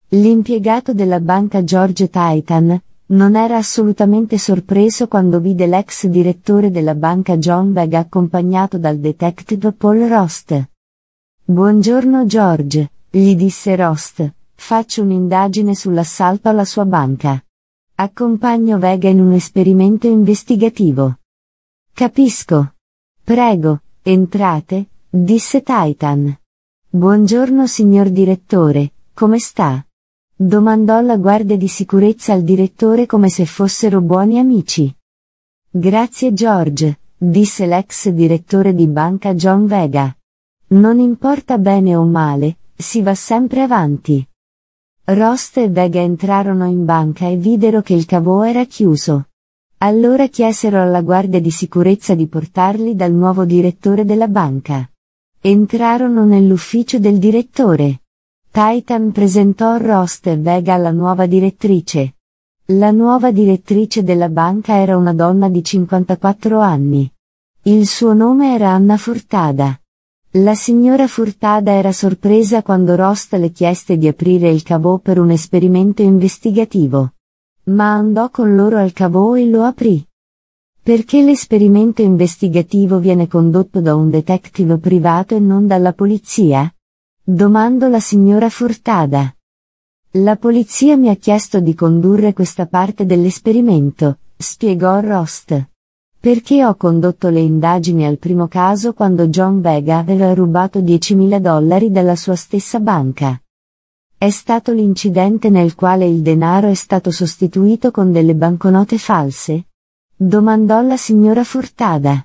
L'impiegato della banca George Titan non era assolutamente sorpreso quando vide l'ex direttore della banca John Vega accompagnato dal detective Paul Rost. «Buongiorno George», gli disse Rost, «faccio un'indagine sull'assalto alla sua banca. Accompagno Vega in un esperimento investigativo». «Capisco. Prego, entrate», disse Titan. «Buongiorno signor direttore, come sta?» Domandò la guardia di sicurezza al direttore come se fossero buoni amici. «Grazie George», disse l'ex direttore di banca John Vega. «Non importa bene o male, si va sempre avanti». Rost e Vega entrarono in banca e videro che il caveau era chiuso. Allora chiesero alla guardia di sicurezza di portarli dal nuovo direttore della banca. Entrarono nell'ufficio del direttore. Titan presentò Rost e Vega alla nuova direttrice. La nuova direttrice della banca era una donna di 54 anni. Il suo nome era Anna Furtada. La signora Furtada era sorpresa quando Rost le chiese di aprire il caveau per un esperimento investigativo. Ma andò con loro al caveau e lo aprì. «Perché l'esperimento investigativo viene condotto da un detective privato e non dalla polizia?» domandò la signora Furtada. «La polizia mi ha chiesto di condurre questa parte dell'esperimento», spiegò Rost. «Perché ho condotto le indagini al primo caso quando John Vega aveva rubato $10.000 dalla sua stessa banca. È stato l'incidente nel quale il denaro è stato sostituito con delle banconote false?» domandò la signora Furtada.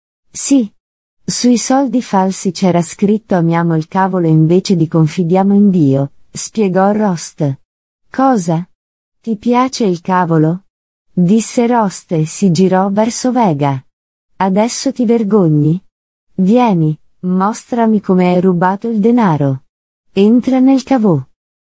«Sì. Sui soldi falsi c'era scritto amiamo il cavolo invece di confidiamo in Dio», spiegò Rost. «Cosa? Ti piace il cavolo?» disse Rost e si girò verso Vega. «Adesso ti vergogni? Vieni, mostrami come hai rubato il denaro. Entra nel caveau»,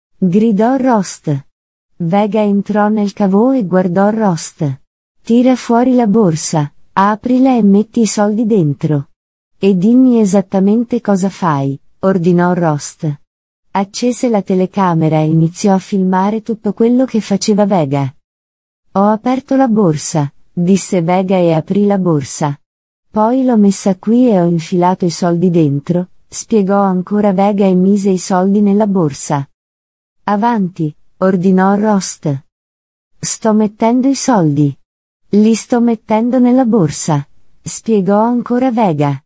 gridò Rost. Vega entrò nel caveau e guardò Rost. «Tira fuori la borsa, aprila e metti i soldi dentro. E dimmi esattamente cosa fai», ordinò Rost. Accese la telecamera e iniziò a filmare tutto quello che faceva Vega. «Ho aperto la borsa», disse Vega e aprì la borsa. «Poi l'ho messa qui e ho infilato i soldi dentro», spiegò ancora Vega e mise i soldi nella borsa. «Avanti», ordinò Rost. «Sto mettendo i soldi. Li sto mettendo nella borsa», spiegò ancora Vega.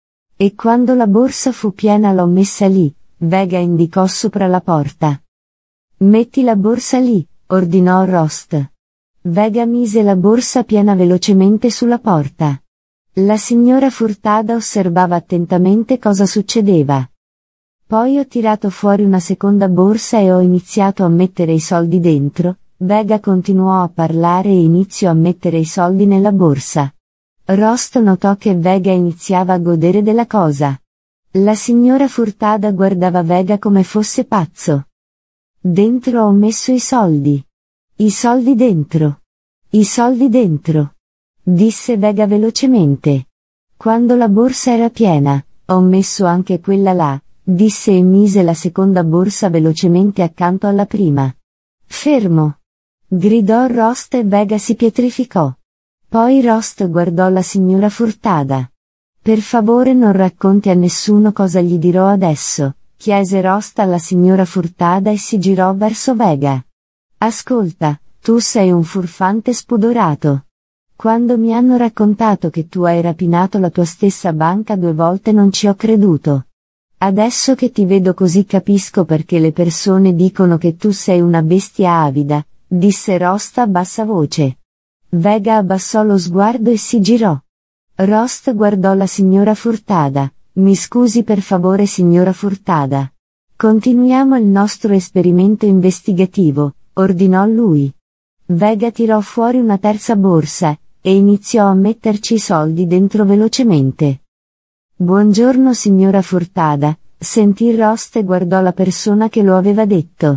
«E quando la borsa fu piena l'ho messa lì», Vega indicò sopra la porta. «Metti la borsa lì», ordinò Rost. Vega mise la borsa piena velocemente sulla porta. La signora Furtada osservava attentamente cosa succedeva. «Poi ho tirato fuori una seconda borsa e ho iniziato a mettere i soldi dentro», Vega continuò a parlare e iniziò a mettere i soldi nella borsa. Rost notò che Vega iniziava a godere della cosa. La signora Furtada guardava Vega come fosse pazzo. «Dentro ho messo i soldi. I soldi dentro. I soldi dentro», disse Vega velocemente. «Quando la borsa era piena, ho messo anche quella là», disse e mise la seconda borsa velocemente accanto alla prima. «Fermo!» gridò Rost e Vega si pietrificò. Poi Rost guardò la signora Furtada. «Per favore non racconti a nessuno cosa gli dirò adesso», chiese Rost alla signora Furtada e si girò verso Vega. «Ascolta, tu sei un furfante spudorato. Quando mi hanno raccontato che tu hai rapinato la tua stessa banca 2 volte non ci ho creduto. Adesso che ti vedo così capisco perché le persone dicono che tu sei una bestia avida», disse Rost a bassa voce. Vega abbassò lo sguardo e si girò. Rost guardò la signora Furtada. «Mi scusi per favore signora Furtada. Continuiamo il nostro esperimento investigativo», ordinò lui. Vega tirò fuori una terza borsa, e iniziò a metterci i soldi dentro velocemente. «Buongiorno signora Furtada», sentì Rost e guardò la persona che lo aveva detto.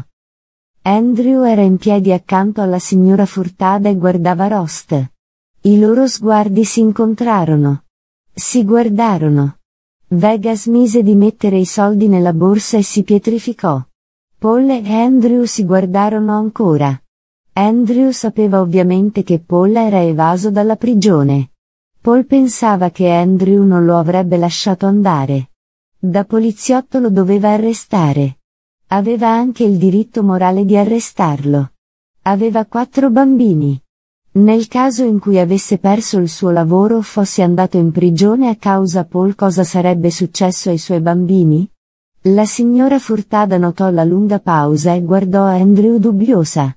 Andrew era in piedi accanto alla signora Furtada e guardava Rost. I loro sguardi si incontrarono. Si guardarono. Vega smise di mettere i soldi nella borsa e si pietrificò. Paul e Andrew si guardarono ancora. Andrew sapeva ovviamente che Paul era evaso dalla prigione. Paul pensava che Andrew non lo avrebbe lasciato andare. Da poliziotto lo doveva arrestare. Aveva anche il diritto morale di arrestarlo. Aveva 4 bambini. Nel caso in cui avesse perso il suo lavoro o fosse andato in prigione a causa Paul, cosa sarebbe successo ai suoi bambini? La signora Furtada notò la lunga pausa e guardò Andrew dubbiosa.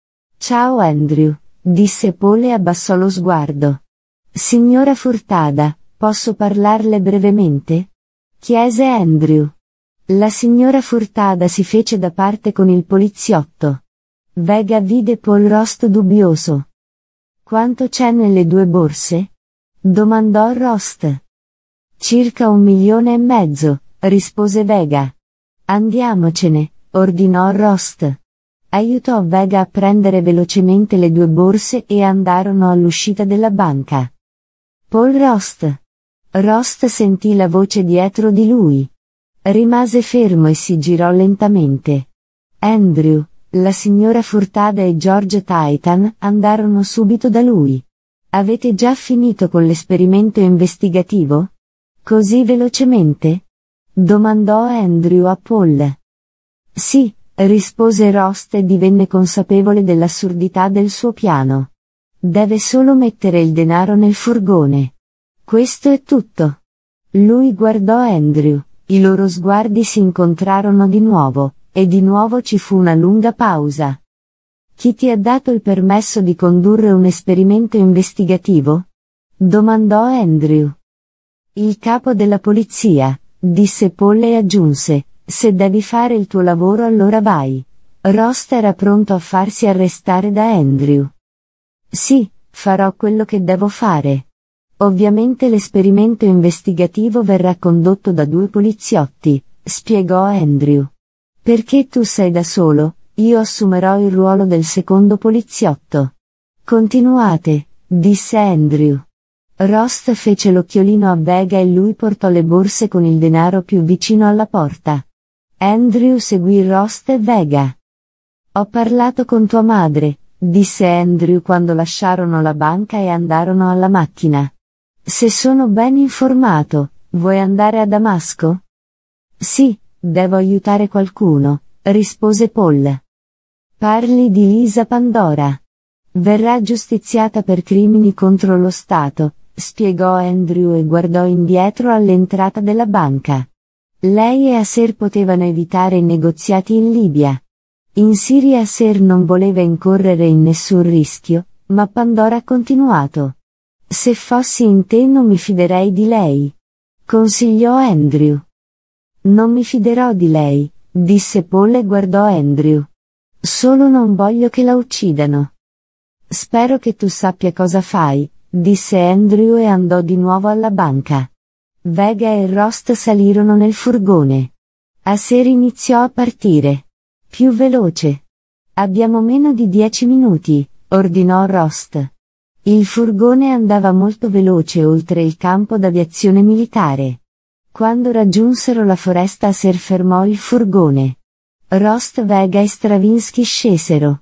Ciao Andrew, disse Paul e abbassò lo sguardo. Signora Furtada, posso parlarle brevemente? Chiese Andrew. La signora Furtada si fece da parte con il poliziotto. Vega vide Paul Rost dubbioso. Quanto c'è nelle 2 borse? Domandò Rost. Circa 1,5 milioni, rispose Vega. Andiamocene, ordinò Rost. Aiutò Vega a prendere velocemente le 2 borse e andarono all'uscita della banca. Paul Rost. Rost sentì la voce dietro di lui. Rimase fermo e si girò lentamente. Andrew, la signora Furtada e George Titan andarono subito da lui. Avete già finito con l'esperimento investigativo? Così velocemente? Domandò Andrew a Paul. Sì, rispose Rost e divenne consapevole dell'assurdità del suo piano. Deve solo mettere il denaro nel furgone. Questo è tutto. Lui guardò Andrew, i loro sguardi si incontrarono di nuovo, e di nuovo ci fu una lunga pausa. Chi ti ha dato il permesso di condurre un esperimento investigativo? Domandò Andrew. Il capo della polizia, disse Paul e aggiunse, se devi fare il tuo lavoro allora vai. Rost era pronto a farsi arrestare da Andrew. Sì, farò quello che devo fare. Ovviamente l'esperimento investigativo verrà condotto da 2 poliziotti, spiegò Andrew. Perché tu sei da solo, io assumerò il ruolo del secondo poliziotto. Continuate, disse Andrew. Rost fece l'occhiolino a Vega e lui portò le borse con il denaro più vicino alla porta. Andrew seguì Rost e Vega. Ho parlato con tua madre, disse Andrew quando lasciarono la banca e andarono alla macchina. Se sono ben informato, vuoi andare a Damasco? Sì, devo aiutare qualcuno, rispose Paul. Parli di Lisa Pandora. Verrà giustiziata per crimini contro lo Stato, spiegò Andrew e guardò indietro all'entrata della banca. Lei e Aser potevano evitare i negoziati in Libia. In Siria Aser non voleva incorrere in nessun rischio, ma Pandora ha continuato. Se fossi in te non mi fiderei di lei. Consigliò Andrew. Non mi fiderò di lei, disse Paul e guardò Andrew. Solo non voglio che la uccidano. Spero che tu sappia cosa fai, disse Andrew e andò di nuovo alla banca. Vega e Rost salirono nel furgone. Aser iniziò a partire. Più veloce. Abbiamo meno di 10 minuti, ordinò Rost. Il furgone andava molto veloce oltre il campo d'aviazione militare. Quando raggiunsero la foresta Aser fermò il furgone. Rost, Vega e Stravinsky scesero.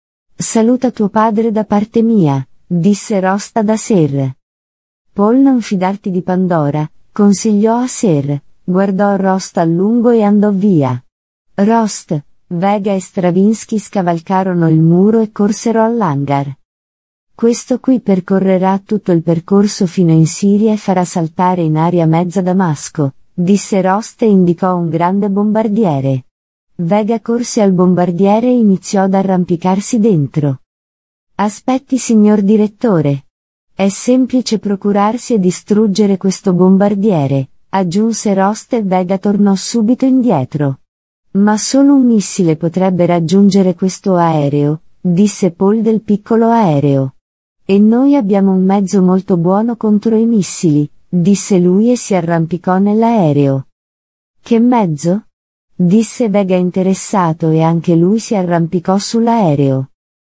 Saluta tuo padre da parte mia, disse Rost ad Aser. Paul, non fidarti di Pandora, consigliò Aser, guardò Rost a lungo e andò via. Rost, Vega e Stravinsky scavalcarono il muro e corsero all'hangar. Questo qui percorrerà tutto il percorso fino in Siria e farà saltare in aria mezza Damasco, disse Rost e indicò un grande bombardiere. Vega corse al bombardiere e iniziò ad arrampicarsi dentro. Aspetti signor direttore. È semplice procurarsi e distruggere questo bombardiere, aggiunse Rost e Vega tornò subito indietro. Ma solo un missile potrebbe raggiungere questo aereo, disse Paul del piccolo aereo. E noi abbiamo un mezzo molto buono contro i missili, disse lui e si arrampicò nell'aereo. Che mezzo? Disse Vega interessato e anche lui si arrampicò sull'aereo.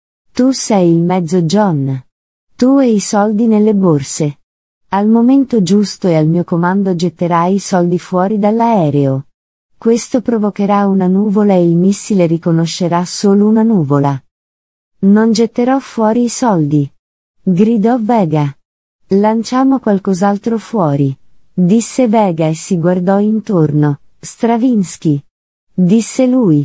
Tu sei il mezzo John. Tu e i soldi nelle borse. Al momento giusto e al mio comando getterai i soldi fuori dall'aereo. Questo provocherà una nuvola e il missile riconoscerà solo una nuvola. Non getterò fuori i soldi. Gridò Vega. Lanciamo qualcos'altro fuori. Disse Vega e si guardò intorno. Stravinsky. Disse lui.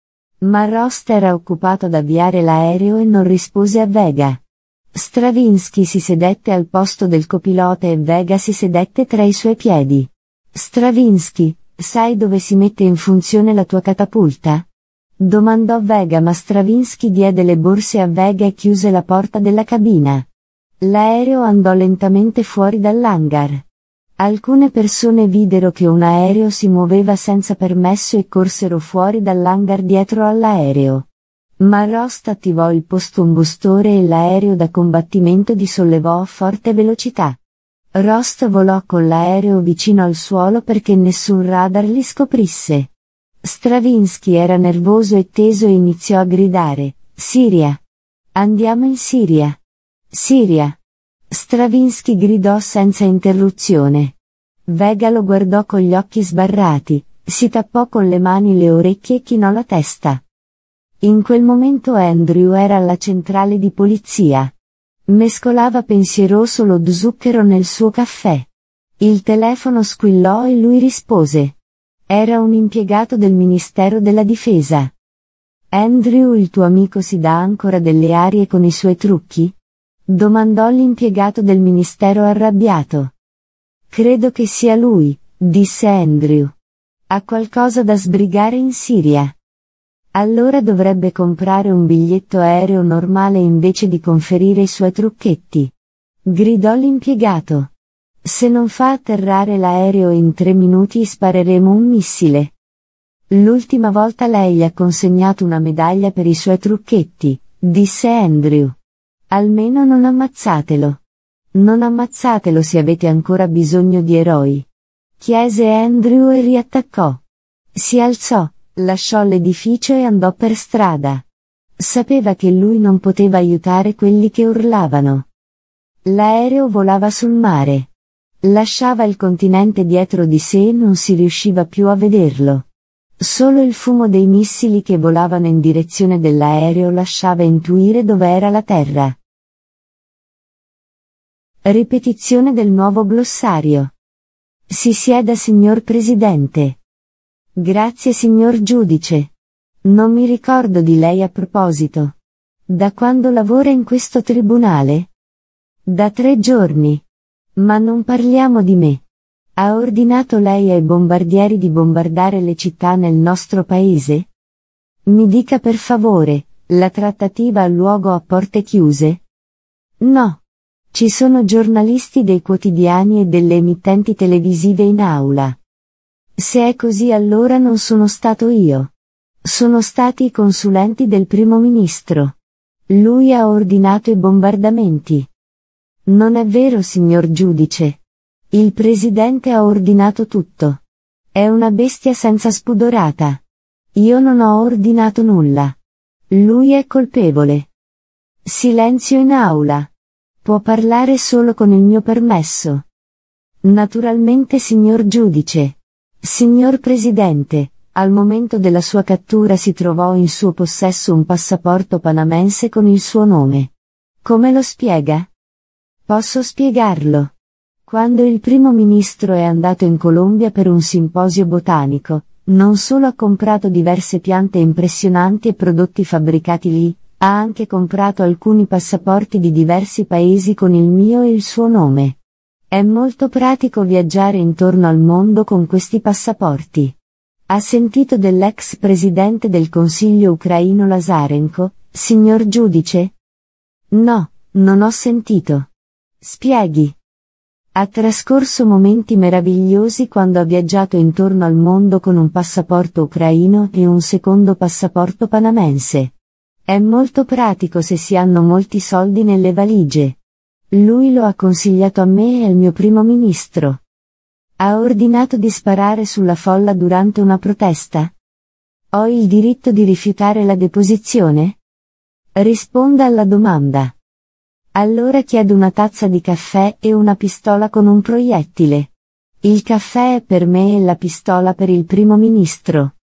Ma Rost era occupato ad avviare l'aereo e non rispose a Vega. Stravinsky si sedette al posto del copilota e Vega si sedette tra i suoi piedi. Stravinsky, sai dove si mette in funzione la tua catapulta? Domandò Vega, ma Stravinsky diede le borse a Vega e chiuse la porta della cabina. L'aereo andò lentamente fuori dall'hangar. Alcune persone videro che un aereo si muoveva senza permesso e corsero fuori dall'hangar dietro all'aereo. Ma Rost attivò il postcombustore e l'aereo da combattimento sollevò a forte velocità. Rost volò con l'aereo vicino al suolo perché nessun radar li scoprisse. Stravinsky era nervoso e teso e iniziò a gridare, Siria! Andiamo in Siria! Siria! Stravinsky gridò senza interruzione. Vega lo guardò con gli occhi sbarrati, si tappò con le mani le orecchie e chinò la testa. In quel momento Andrew era alla centrale di polizia. Mescolava pensieroso lo zucchero nel suo caffè. Il telefono squillò e lui rispose. Era un impiegato del Ministero della Difesa. Andrew, il tuo amico si dà ancora delle arie con i suoi trucchi? Domandò l'impiegato del Ministero arrabbiato. Credo che sia lui, disse Andrew. Ha qualcosa da sbrigare in Siria. Allora dovrebbe comprare un biglietto aereo normale invece di conferire i suoi trucchetti. Gridò l'impiegato. Se non fa atterrare l'aereo in 3 minuti spareremo un missile. L'ultima volta lei gli ha consegnato una medaglia per i suoi trucchetti, disse Andrew. Almeno non ammazzatelo. Non ammazzatelo se avete ancora bisogno di eroi. Chiese Andrew e riattaccò. Si alzò. Lasciò l'edificio e andò per strada. Sapeva che lui non poteva aiutare quelli che urlavano. L'aereo volava sul mare. Lasciava il continente dietro di sé e non si riusciva più a vederlo. Solo il fumo dei missili che volavano in direzione dell'aereo lasciava intuire dove era la terra. Ripetizione del nuovo glossario. Si sieda, signor Presidente. Grazie, signor Giudice. Non mi ricordo di lei a proposito. Da quando lavora in questo tribunale? Da 3 giorni. Ma non parliamo di me. Ha ordinato lei ai bombardieri di bombardare le città nel nostro paese? Mi dica per favore, la trattativa ha luogo a porte chiuse? No. Ci sono giornalisti dei quotidiani e delle emittenti televisive in aula. Se è così allora non sono stato io. Sono stati i consulenti del primo ministro. Lui ha ordinato i bombardamenti. Non è vero, signor Giudice. Il presidente ha ordinato tutto. È una bestia senza spudorata. Io non ho ordinato nulla. Lui è colpevole. Silenzio in aula. Può parlare solo con il mio permesso. Naturalmente, signor Giudice. Signor Presidente, al momento della sua cattura si trovò in suo possesso un passaporto panamense con il suo nome. Come lo spiega? Posso spiegarlo. Quando il primo ministro è andato in Colombia per un simposio botanico, non solo ha comprato diverse piante impressionanti e prodotti fabbricati lì, ha anche comprato alcuni passaporti di diversi paesi con il mio e il suo nome. È molto pratico viaggiare intorno al mondo con questi passaporti. Ha sentito dell'ex presidente del Consiglio ucraino Lazarenko, signor Giudice? No, non ho sentito. Spieghi. Ha trascorso momenti meravigliosi quando ha viaggiato intorno al mondo con un passaporto ucraino e un secondo passaporto panamense. È molto pratico se si hanno molti soldi nelle valigie. Lui lo ha consigliato a me e al mio primo ministro. Ha ordinato di sparare sulla folla durante una protesta? Ho il diritto di rifiutare la deposizione? Risponda alla domanda. Allora chiedo una tazza di caffè e una pistola con un proiettile. Il caffè è per me e la pistola per il primo ministro.